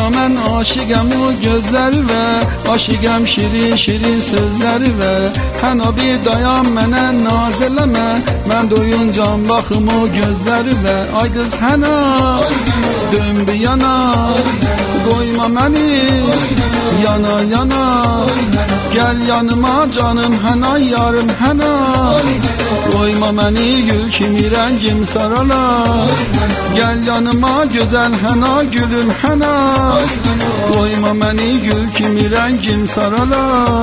Koyma mən aşiqəm o gözləri və aşiqəm şirin şirin sözləri və həna bir dayan mənə naz eləmə, mən doyuncan baxım o gözləri və ay qız həna dön bir yana, koyma məni yana yana, gəl yanıma canım həna yarım həna, koyma məni gül kimi rəngim sarala, gəl yanıma gözəl həna gülüm həna, koyma məni gül kimi rəngim sarala.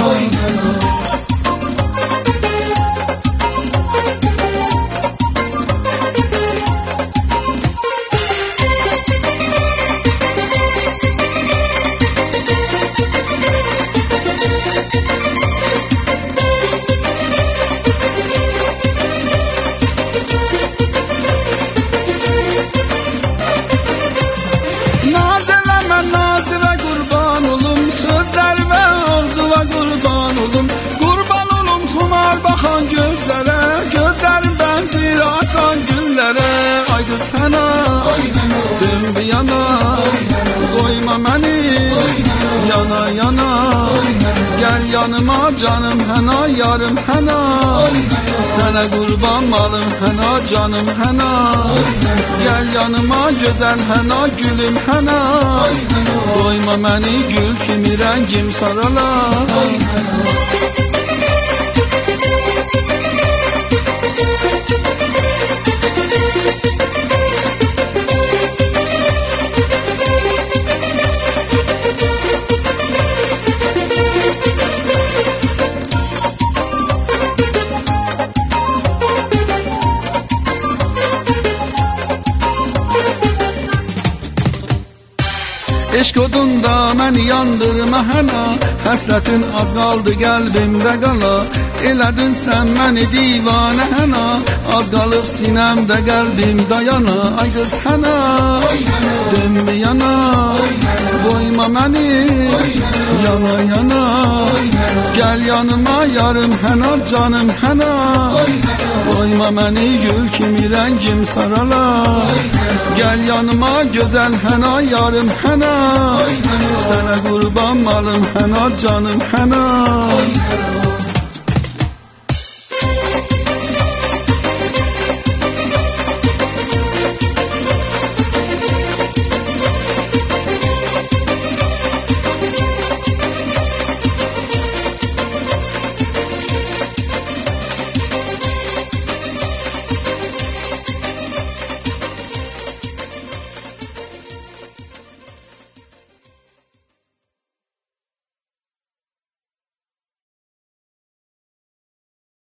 Ay qız həna dön bir yana, koyma məni yana yana, gəl yanıma canım həna yarım həna, sənə qurban malım həna canım həna, gəl yanıma gözəl həna gülüm həna, koyma məni gül kimi rəngim sarala. Eşq odunda məni yandırma həna, həsrətin az qaldı qəlbimdə qala, elədin sən məni divanə həna, az qalıb sinəmdə qəlbim dayana, ay qız həna dön bir yana, koyma məni yana yana, gəl yanıma yarım həna canım həna, koyma məni gül kimi rəngim sarala, gəl yanıma gözəl həna yarım həna, sənə qurban malım həna canım həna.